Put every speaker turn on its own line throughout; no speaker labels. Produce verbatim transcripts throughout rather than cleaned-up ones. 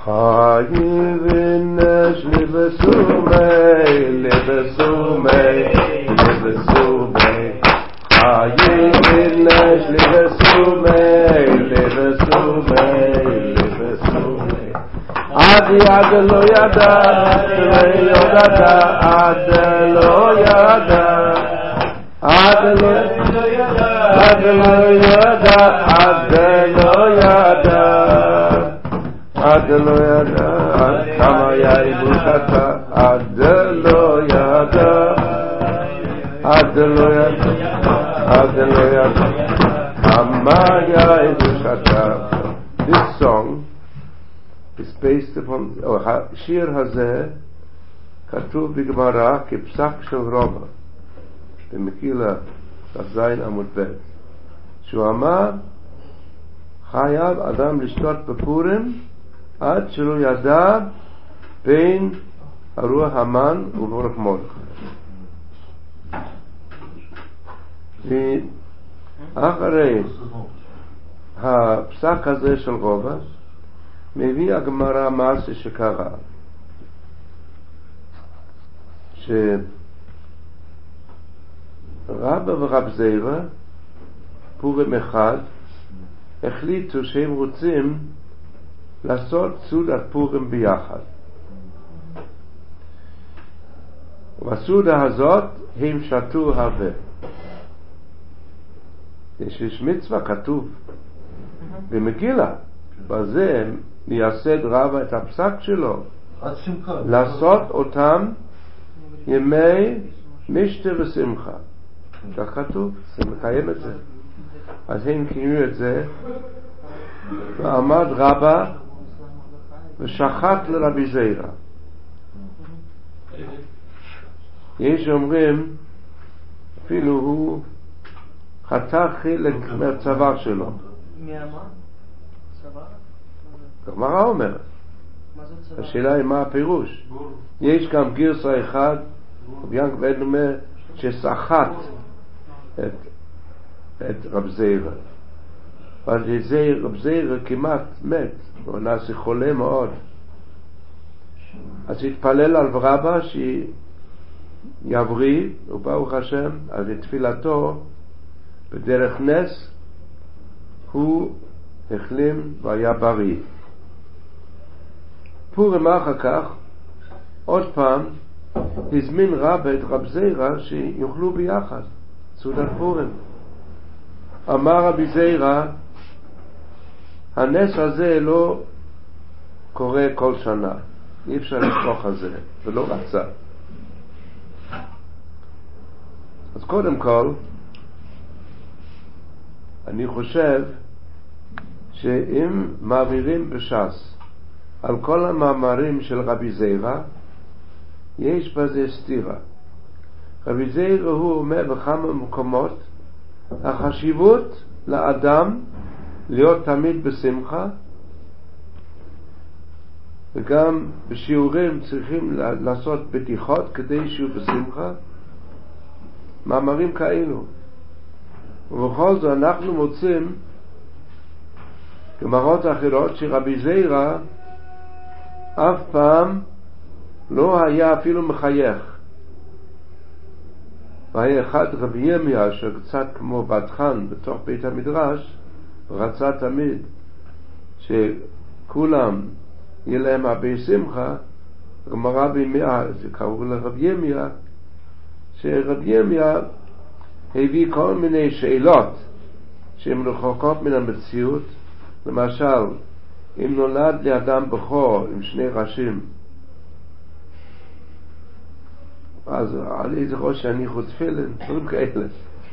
Hayvines libesumei, libesumei, libesumei. Hayvines libesumei, libesumei, libesumei. Adi ad lo yada, lo yada, ad lo yada, ad lo yada, ad lo yada, ad lo yada. Ad lo yada, kama yaibukata, ad lo yada, ad lo yada, ad lo yada, kama yaibukata. This song is based upon, or Shir Hazeh, כתוב בגמרא כפסק של רבא, במגילה כ"ז עמוד ב', שהוא אמר, חייב אדם לשתות בפורים, עד שלא ידע בין הרוח המן וברוך מרדכי. ואחרי הפסק הזה של רבא, מביא הגמרא מעשה שקרה, שרבא ורב זירא, פורים אחד, החליטו שהם רוצים לעשות סעודת פורים ביחד. ובסעודה הזאת הם שתו הרבה. יש מצווה כתוב במגילה, בזה מייסד רבא את הפסק שלו, לעשות אותם ימי משתה ושמחה. כך כתוב, זה מקיים את זה. אז הם קיימו את זה, ועמד רבא ושחט לרבי זירא. יש אומרים אפילו הוא חתך חלק מהצוואר שלו.
מהמה? צוואר?
הגמרא אומרת. השאלה היא מה הפירוש. יש גם גרסה אחד, רבי ינקב בן אומר, שסחט את, את רב זירא. אבל רב זירא כמעט מת, הוא נעשה חולה מאוד. אז התפלל על רבא שיבריא, וברוך השם, אז תפילתו בדרך נס הוא החלים והיה בריא. פורים אחר כך, עוד פעם, הזמין רבא את רב זירא שיוכלו ביחד סעודת פורים. אמר רבי זירא, הנס הזה לא קורה כל שנה, אי אפשר לסמוך על זה, ולא רצה. אז קודם כל אני חושב שאם מעבירים בש"ס על כל המאמרים של רבי זירא, יש בזה סתירה. רבי זירא הוא אומר בכמה מקומות החשיבות לאדם להיות תמיד בשמחה, וגם בשיעורים צריכים לעשות בדיחות כדי שהוא בשמחה, מאמרים כאלו. ובכל זאת אנחנו מוצאים גמרות אחרות שרבי זירא אף פעם לא היה אפילו מחייך. והיה אחד רבי ירמיה שקצת כמו בת חן בתוך בית המדרש, ורצה תמיד שכולם יהיה להם הרבה שמחה. גמרא בימיה, זה קראו לרבי ירמיה, שרבי ירמיה הביא כל מיני שאלות שהן רחוקות מן המציאות. למשל, אם נולד לאדם בכור עם שני ראשים, אז על איזה ראש שאני חוץ תפילין, דברים כאלה.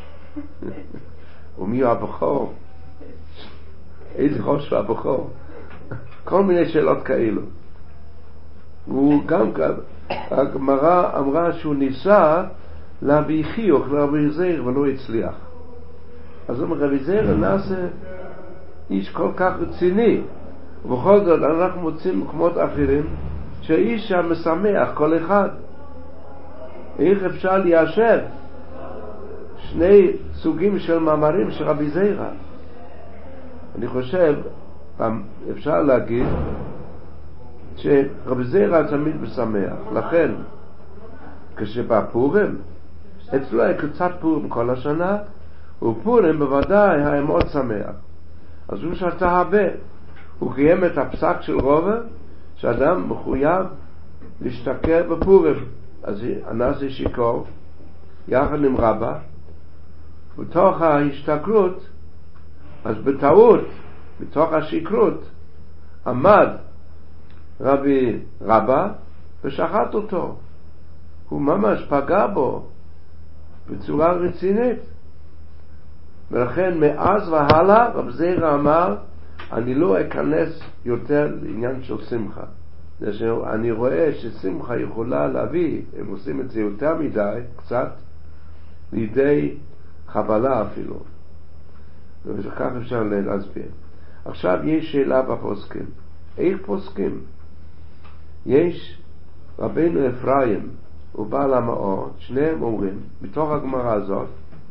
ומי הוא הבכור? איזה ראש הוא הבכור? כל מיני שאלות כאלו. הוא גם, הגמרא אמרה שהוא ניסה להביא חיוך לרבי זירא ולא הצליח. אז אומר רבי זירא נעשה איש כל כך רציני, ובכל זאת אנחנו מוצאים מקומות אחרים שהאיש שם משמח כל אחד. איך אפשר ליישב שני סוגים של מאמרים של רבי זירא? אני חושב אפשר להגיד שרב זירא תמיד משמח. לכן כשבפורים אצלו היה קצת פורים כל השנה, ופורים בוודאי היה מאוד שמח. אז הוא שתה הרבה. הוא קיים את הפסק של רובע שאדם מחויב להשתכר בפורים. אז הנשיא שיכור יחד עם רבא, בתוך ההשתכרות, אז בטעות, בתוך השקרות, עמד רבי רבא ושחט אותו. הוא ממש פגע בו בצורה רצינית. ולכן מאז והלאה רב זירא אמר, אני לא אכנס יותר לעניין של שמחה. אני רואה ששמחה יכולה להביא, הם עושים את זה יותר מדי, קצת, לידי חבלה אפילו. וכך אפשר להסביר. עכשיו יש שאלה בפוסקים. איך פוסקים? יש רבינו אפרים ובעל המאור, שניהם אומרים, בתוך הגמרא הזאת,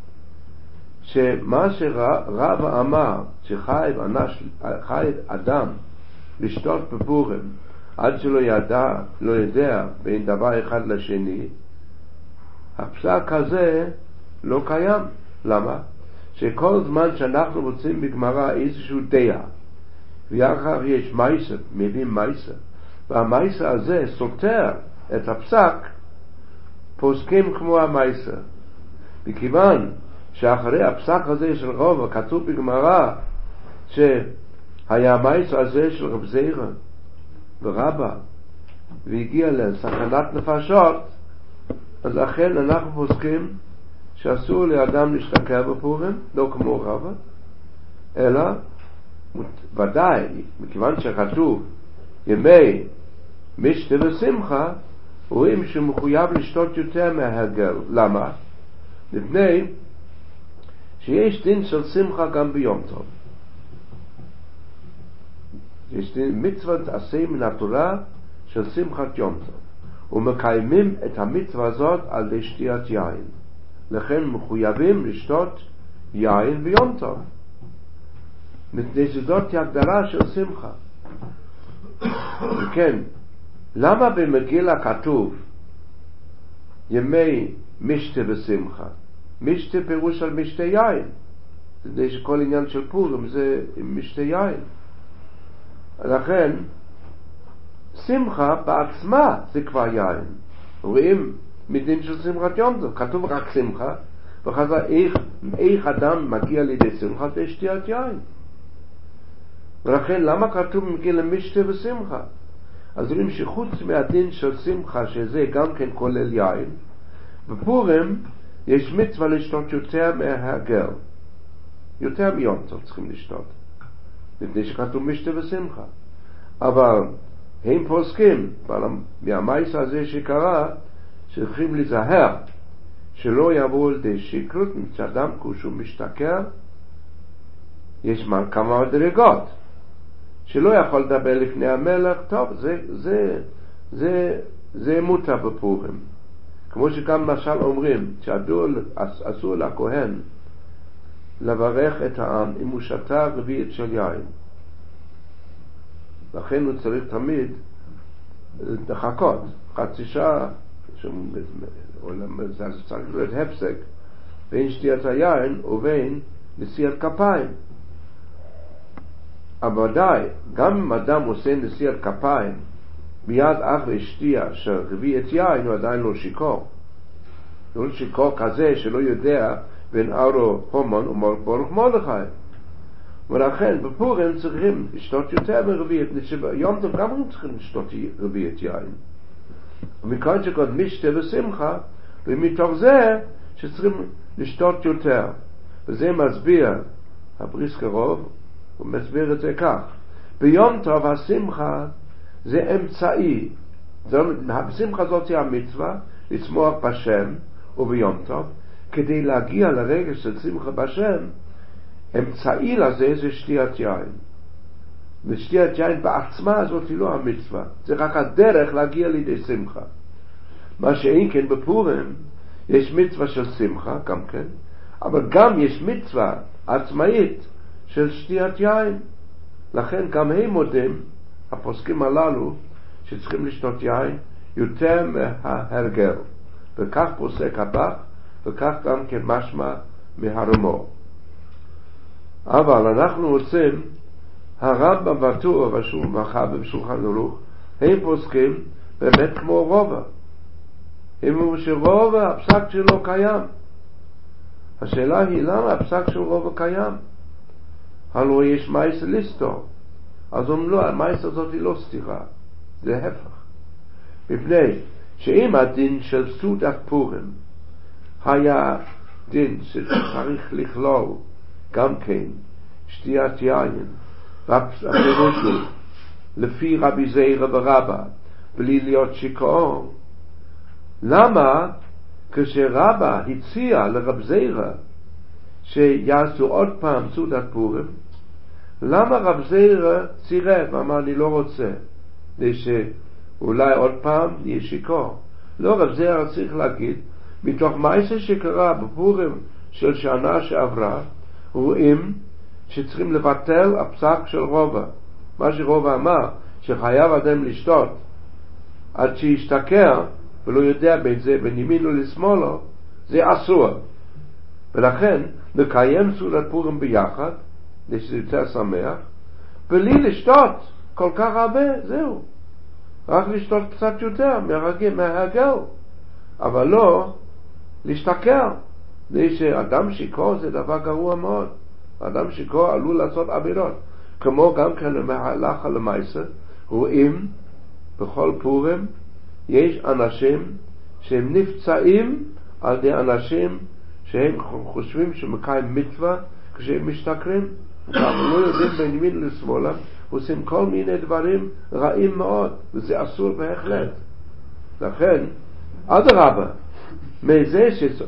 שמה שרב אמר, שחייב אנש, חייב אדם לשתות בפורים, עד שלא ידע, לא יודע בין דבר אחד לשני, הפסק הזה לא קיים. למה? שכל זמן שאנחנו רוצים בגמרא איזשהו דעה, ואחר יש מייסה, מביאים מייסה, והמייסה הזה סותר את הפסק, פוסקים כמו המייסה. מכיוון שאחרי הפסק הזה של רובע כתוב בגמרא שהיה המייסה הזה של רב זירא ורבא והגיע לסכנת נפשות, אז לכן אנחנו פוסקים שאסור לאדם להשתכר בפורים, לא כמו רבא, אלא ודאי, מכיוון שכתוב ימי משתה ושמחה, רואים שמחויב לשתות יותר מההרגל. למה? לפני שיש דין של שמחה גם ביום טוב. יש דין מצוות עשה מן התורה של שמחת יום טוב, ומקיימים את המצווה הזאת על ידי שתיית יין. לכן מחויבים לשתות יין ביום טוב. מפני שזאת הגדרה של שמחה. וכן, למה במגילה כתוב ימי משתה ושמחה? משתה פירוש על משתה יין, כדי שכל עניין של פורים זה משתה יין. לכן שמחה בעצמה זה כבר יין. רואים מדין של שמחת יום טוב, כתוב רק שמחה, וחזר איך, איך אדם מגיע לידי שמחה בשתיית יין. ולכן למה כתוב מגילה משתה ושמחה? אז רואים שחוץ מהדין של שמחה, שזה גם כן כולל יין, בפורים יש מצווה לשתות יותר מההרגל, יותר מיום טוב צריכים לשתות, לפני שכתוב משתה ושמחה. אבל הם פוסקים מהמייס הזה שקרה, שצריכים להיזהר שלא יבוא לידי שקרות, מצדם כשהוא משתכר יש כמה מדרגות, שלא יכול לדבר לפני המלך. טוב, זה זה זה זה מותר בפורים, כמו שגם משל אומרים שאסור לכהן לברך את העם אם הוא שתה רביעית של יין. לכן הוא צריך תמיד לחכות חצי שעה, זה צריך להיות הפסק בין שתיית היין ובין נשיאת כפיים. אבל די, גם אם אדם עושה נשיאת כפיים מיד אחרי שתייה של רביעית יין, הוא עדיין לא שיקור. לא שיקור כזה שלא יודע בין ארו הומן וברוך מרדכי. ולכן בפורים צריכים לשתות יותר מרביעית, יום טוב גם הם צריכים לשתות רביעית יין. ומכאן שכות משתה ושמחה, ומתוך זה שצריכים לשתות יותר. וזה מסביר הבריסקרוב, הוא מסביר את זה כך: ביום טוב השמחה זה אמצעי, השמחה זאת היא המצווה לשמוח בשם וביום טוב, כדי להגיע לרגע של שמחה בשם, אמצעי לזה זה שתיית יין. ושתיית יין בעצמה זאת היא לא המצווה, זה רק הדרך להגיע לידי שמחה. מה שאין כן בפורים יש מצווה של שמחה גם כן, אבל גם יש מצווה עצמאית של שתיית יין. לכן גם הם מודים, הפוסקים הללו, שצריכים לשתות יין יותר מההרגל, וכך פוסק הבח, וכך גם כן משמע מהרמור. אבל אנחנו רוצים, הרמב"ם והטור בשולחן ערוך, הם פוסקים באמת כמו רובע. הם אומרים שרובע הפסק שלו קיים. השאלה היא למה הפסק של רובע קיים? הלוא יש מייס ליסטו. אז אומרים לו, המייס הזאת היא לא סתירה, זה הפך. מפני שאם הדין של סעודת פורים היה דין שצריך לכלול גם כן שתיית יין, והפירוש הוא לפי רבי זיירא ורבא בלי להיות שיכור, למה כשרבא הציע לרב זיירא שיעשו עוד פעם סעודת פורים, למה רב זיירא סירב, אמר אני לא רוצה, שאולי עוד פעם יהיה שיכור? לא, רב זיירא צריך להגיד מתוך מעשה שקרה בפורים של שנה שעברה, רואים שצריכים לבטל הפסק של רובע. מה שרובע אמר שחייב אדם לשתות עד שישתכר ולא יודע בין זה בין ימין ולשמאלו, זה אסור. ולכן לקיים סעודת פורים ביחד, שזה יותר שמח, בלי לשתות כל כך הרבה, זהו. רק לשתות קצת יותר מהרגל, מהרגל, אבל לא להשתכר. זה שאדם שיכור זה דבר גרוע מאוד. אדם שיכור עלול לעשות עבירות. כמו גם כן למהלך למעשה, רואים בכל פורים יש אנשים שהם נפצעים על ידי אנשים שהם חושבים שמקיים מצווה כשהם משתכרים, אבל לא יודעים בין ימין לשמאלה, עושים כל מיני דברים רעים מאוד, וזה אסור בהחלט. לכן אדרבה, מזה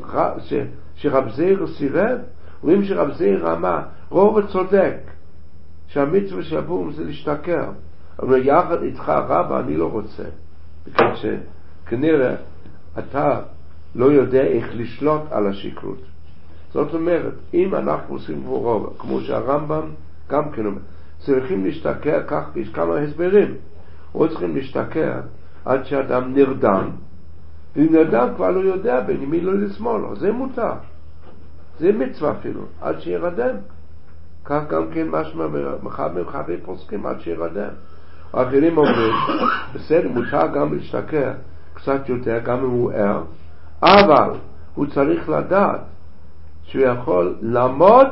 שרב זיירא סירב, רואים שרב זיירא אמר רובע צודק שהמצווה של הפורים זה להשתכר, אבל יחד איתך רבא אני לא רוצה, בגלל שכנראה אתה לא יודע איך לשלוט על השכרות. זאת אומרת, אם אנחנו עושים פה רובע, כמו שהרמב"ם גם כן אומר, צריכים להשתכר, כך יש כמה הסברים, או צריכים להשתכר עד שאדם נרדם, ואם נרדם כבר לא יודע בין ימין לא לשמאלו, זה מותר, זה מצווה אפילו, עד שירדם. כך גם כן משמע מחבר פוסקים עד שירדם. האחרים אומרים, בסדר, מותר גם להשתכר קצת יותר, גם אם הוא ער, אבל הוא צריך לדעת שהוא יכול לעמוד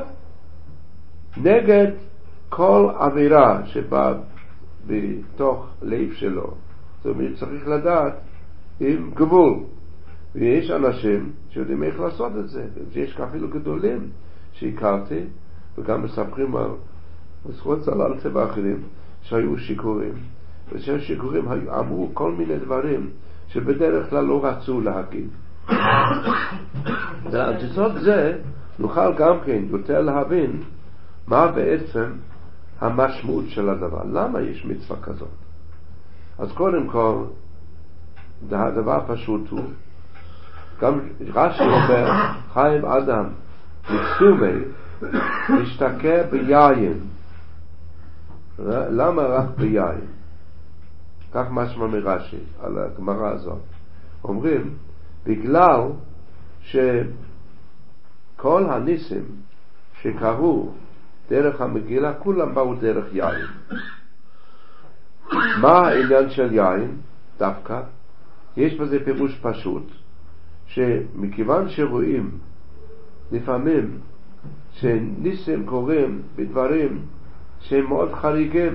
נגד כל עבירה שבאה בתוך לב שלו. זאת אומרת, צריך לדעת עם גבול. ויש אנשים שיודעים איך לעשות את זה. יש אפילו גדולים שהכרתי, וגם מספרים על מסכות צללת ואחרים שהיו שיכורים, ושהשיכורים אמרו כל מיני דברים שבדרך כלל לא רצו להגיד. ועל זה נוכל גם כן יותר להבין מה בעצם המשמעות של הדבר. למה יש מצווה כזאת? אז קודם כל, הדבר פשוט הוא, גם רש"י אומר, חייב אדם לצומי להשתכר ביין. למה רק ביין? כך משמע מרש"י על הגמרא הזאת. אומרים, בגלל שכל הניסים שקרו דרך המגילה, כולם באו דרך יין. מה העניין של יין? דווקא יש בזה פירוש פשוט, שמכיוון שרואים לפעמים שניסים קוראים בדברים שהם מאוד חריגים,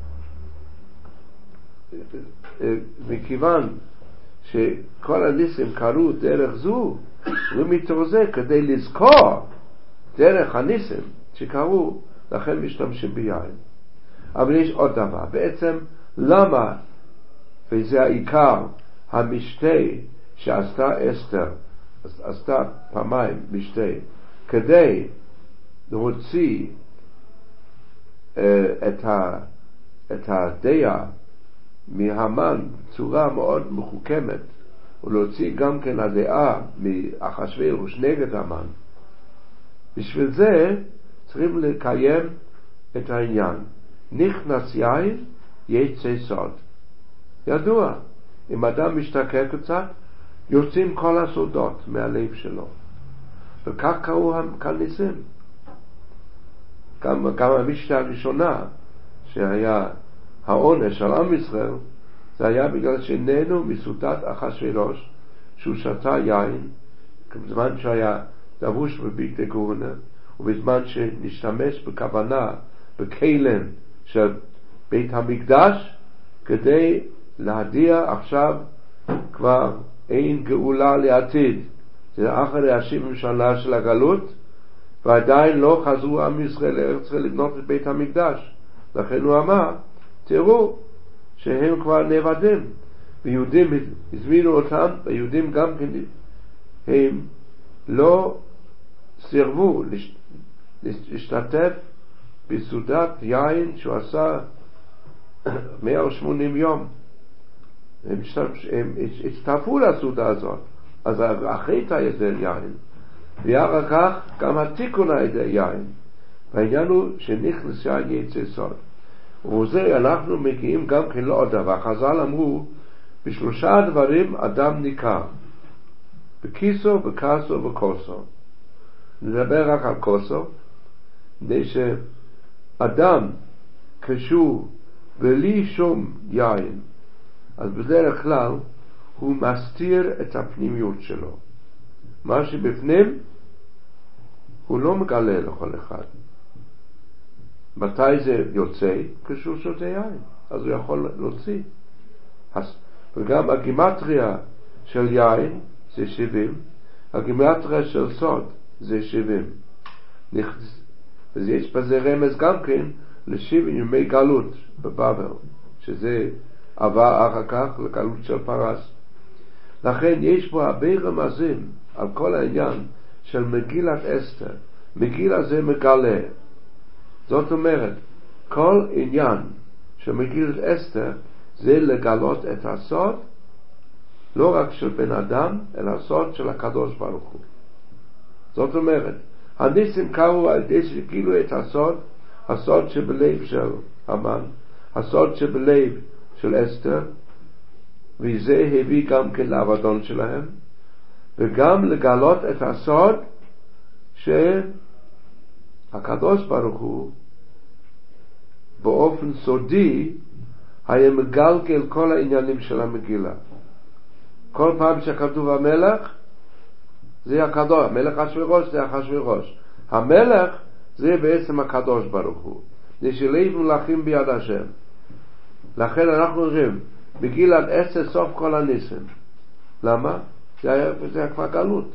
מכיוון שכל הניסים קרו דרך זו, ומתוך זה כדי לזכור דרך הניסים שקרו, לכן משתמשים ביין. אבל יש עוד דבר, בעצם למה, וזה העיקר, המשתה שעשתה אסתר, עשתה פעמיים משתה, כדי להוציא uh, את, ה, את הדעה מהמן בצורה מאוד מחוכמת, ולהוציא גם כן הדעה מאחשוורוש נגד המן. בשביל זה צריכים לקיים את העניין. נכנס יין יצא סוד. ידוע. אם אדם משתכר קצת, יוצאים כל הסודות מהלב שלו. וכך קראו כאן ניסים. גם, גם המשתה הראשונה, שהיה העונש על עם ישראל, זה היה בגלל שנהנו מסעודת אחשוורוש, שהוא שתה יין, בזמן שהיה לבוש בבגדי כהונה, ובזמן שנשתמש בכוונה, בכלים של בית המקדש, כדי להדיע עכשיו כבר אין גאולה לעתיד. זה אחרי השבעים שנה של הגלות, ועדיין לא חזרו עם ישראל לארץ ישראל לבנות את בית המקדש. לכן הוא אמר, תראו שהם כבר נאבדים, ויהודים הזמינו אותם, ויהודים גם כן הם לא סירבו להשתתף בסעודת יין שהוא עשה מאה ושמונים יום. הם, הם הצטרפו לסעודה הזאת. אז החטא היה זה יין, ואחר כך גם התיקון היה זה יין. והעניין הוא שנכנסה יצא סוד. ובזה אנחנו מגיעים גם כן לעוד דבר. חז"ל אמרו, בשלושה דברים אדם ניכר, בכיסו, בכסו ובכוסו. נדבר רק על כוסו, כדי שאדם כשהוא בלי שום יין, אז בדרך כלל הוא מסתיר את הפנימיות שלו. מה שבפנים הוא לא מגלה לכל אחד. מתי זה יוצא? כשהוא שותה יין, אז הוא יכול להוציא. וגם הגימטריה של יין זה שבעים, הגימטריה של סוד זה שבעים. ויש בזה רמז גם כן לשבעים ימי גלות בבבל, שזה עבר אחר כך לגלות של פרס. לכן יש בו הרבה רמזים על כל העניין של מגילת אסתר. מגילה זה מגלה. זאת אומרת, כל עניין של מגילת אסתר זה לגלות את הסוד, לא רק של בן אדם, אלא הסוד של הקדוש ברוך הוא. זאת אומרת, הניסים קראו על ידי שגילו את הסוד, הסוד שבלב של המן, הסוד שבלב של אסתר, וזה הביא גם כן לאבדון שלהם, וגם לגלות את הסוד שהקדוש ברוך הוא באופן סודי היה מגלגל כל העניינים של המגילה. כל פעם שכתוב המלך זה הקדוש, המלך אחשוורוש זה אחשוורוש, המלך זה בעצם הקדוש ברוך הוא, זה שלב מלכים ביד השם. לכן אנחנו רואים מגילת אסתר סוף כל הניסים. למה? זה היה, זה היה כבר גלות,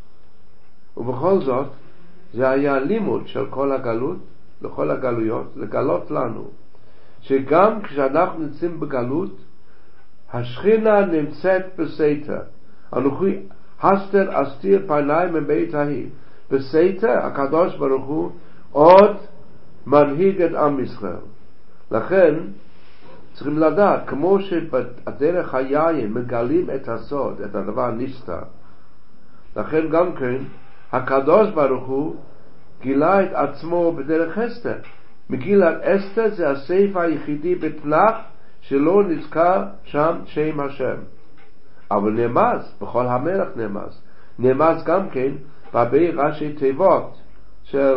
ובכל זאת זה היה לימוד של כל הגלות, לכל הגלויות, לגלות לנו שגם כשאנחנו נמצאים בגלות, השכינה נמצאת בסתר. אנוכי הסתר אסתיר פניי מבית ההיא. בסתר הקדוש ברוך הוא עוד מנהיג את עם ישראל. לכן צריכים לדעת, כמו שבדרך היין מגלים את הסוד, את הדבר נסתר, לכן גם כן הקדוש ברוך הוא גילה את עצמו בדרך אסתר. מגילת אסתר זה הספר היחידי בתנ"ך שלא נזכר שם שם השם, אבל נרמז, בכל המלך נרמז, נרמז גם כן בהרבה ראשי תיבות של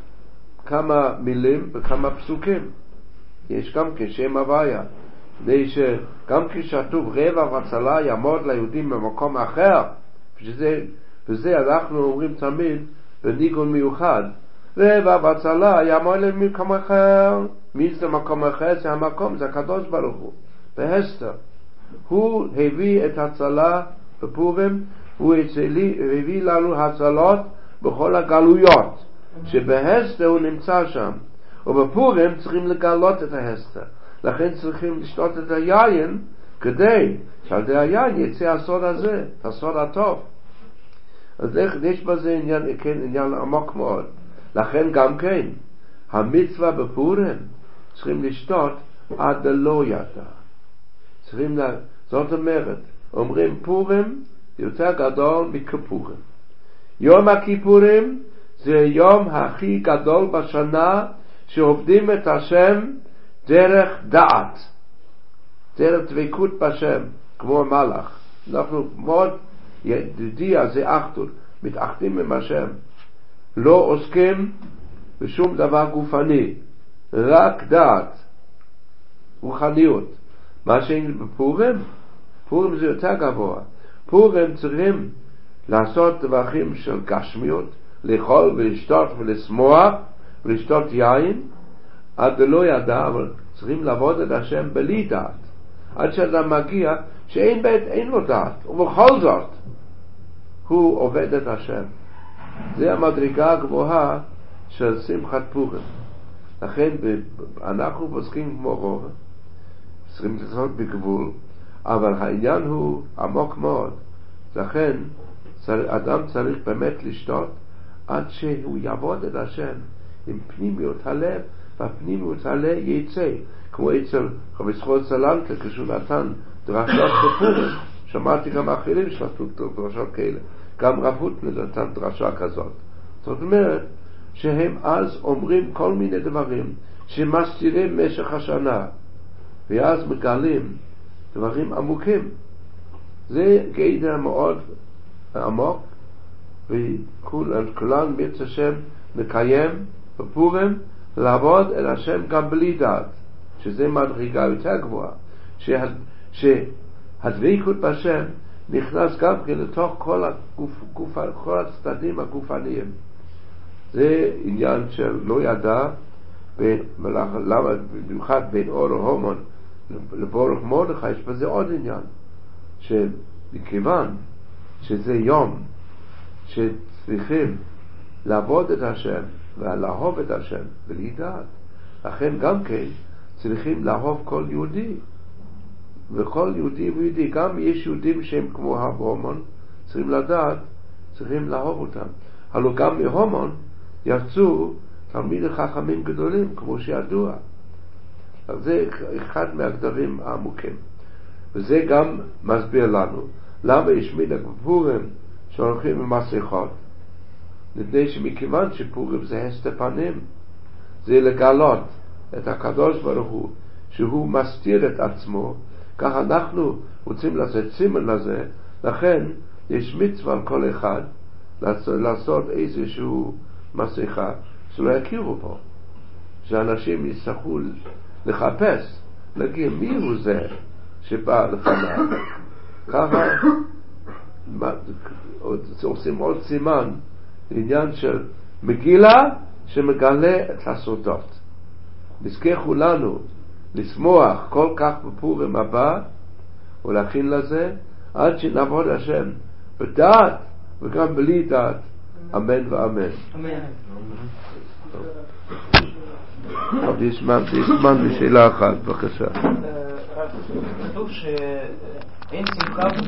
כמה מילים וכמה פסוקים. יש גם כן שם הוויה, כדי שגם כשכתוב רבע והצלה יעמוד ליהודים במקום אחר, וזה, וזה אנחנו אומרים תמיד בניגון מיוחד, רבע והצלה יעמוד למקום אחר. מי זה מקום אחר? זה המקום, זה הקדוש ברוך הוא בהסתר. הוא הביא את הצלה בפורים, הוא הביא לנו הצלות בכל הגלויות שבהסתר הוא נמצא שם, ובפורים צריכים לגלות את ההסתר. לכן צריכים לשתות את היין כדי שעל ידי היין יצא הסוד הזה, הסוד הטוב. אז יש בזה עניין, כן, עניין עמוק מאוד. לכן גם כן המצווה בפורים צריכים לשתות עד לא ידע. צריכים לה... זאת אומרת, אומרים פורים יותר גדול מכיפורים. יום הכיפורים זה יום הכי גדול בשנה שעובדים את השם דרך דעת. דרך דבקות בשם, כמו המלאך. אנחנו מאוד, ידיעה זה אחדות, מתאחדים עם השם. לא עוסקים בשום דבר גופני, רק דעת, רוחניות. מה שאין בפורים, פורים זה יותר גבוה. פורים צריכים לעשות דברים של גשמיות, לאכול ולשתות ולשמוח ולשתות יין, עד לא ידע, אבל צריכים לעבוד את השם בלי דעת. עד שאדם מגיע שאין בית, אין לו דעת, ובכל זאת הוא עובד את השם. זה המדרגה הגבוהה של שמחת פורים. לכן אנחנו פוסקים כמו רוב, צריכים לעשות בגבול, אבל העניין הוא עמוק מאוד. לכן אדם צריך באמת לשתות עד שהוא יעבוד את השם עם פנימיות הלב, והפנימיות הלב יצא, כמו אצל רבי יצחק סלנטה כשהוא נתן דרשות בפורים. שמעתי גם אחרים שנתנו דרשות כאלה, גם רב הוטנר נתן דרשה כזאת. זאת אומרת שהם אז אומרים כל מיני דברים שמסתירים משך השנה, ואז מגלים דברים עמוקים. זה גדר מאוד עמוק, וכולן ברצות השם מקיים בפורים לעבוד את השם גם בלי דעת, שזה מדרגה יותר גבוהה, שה, שהדבקות בשם נכנס גם לתוך כל, הגוף, גוף, כל הצדדים הגופניים. זה עניין של לא ידע, למה במיוחד בין אור להומן לבורך מרדכי, יש בזה עוד עניין, שמכיוון שזה יום שצריכים לעבוד את השם ולאהוב את השם בלי דעת, לכן גם כן צריכים לאהוב כל יהודי, וכל יהודי ויהודי, גם יש יהודים שהם כמו ההומן, צריכים לדעת, צריכים לאהוב אותם. הלוא גם מהומן יצאו תלמידי חכמים גדולים, כמו שידוע. אז זה אחד מהגדרים העמוקים. וזה גם מסביר לנו למה יש מנהג בפורים שהולכים עם מסכות. מפני שמכיוון שפורים זה הסתר פנים, זה לגלות את הקדוש ברוך הוא, שהוא מסתיר את עצמו. כך אנחנו רוצים לעשות סימן לזה, לכן יש מצווה על כל אחד לעשות, לעשות איזשהו מסכה שלא יכירו בו, שאנשים יצטרכו לחפש, להגיד מי הוא זה שבא לפניו. ככה עושים עוד סימן לעניין של מגילה שמגלה את הסודות. נזכה כולנו לשמוח כל כך בפורים הבא ולהכין לזה עד שנעבוד השם בדעת וגם בלי דעת. אמן ואמן.
אמן.
אבל יש זמן לשאלה אחת, בבקשה.
כתוב שאין שמחה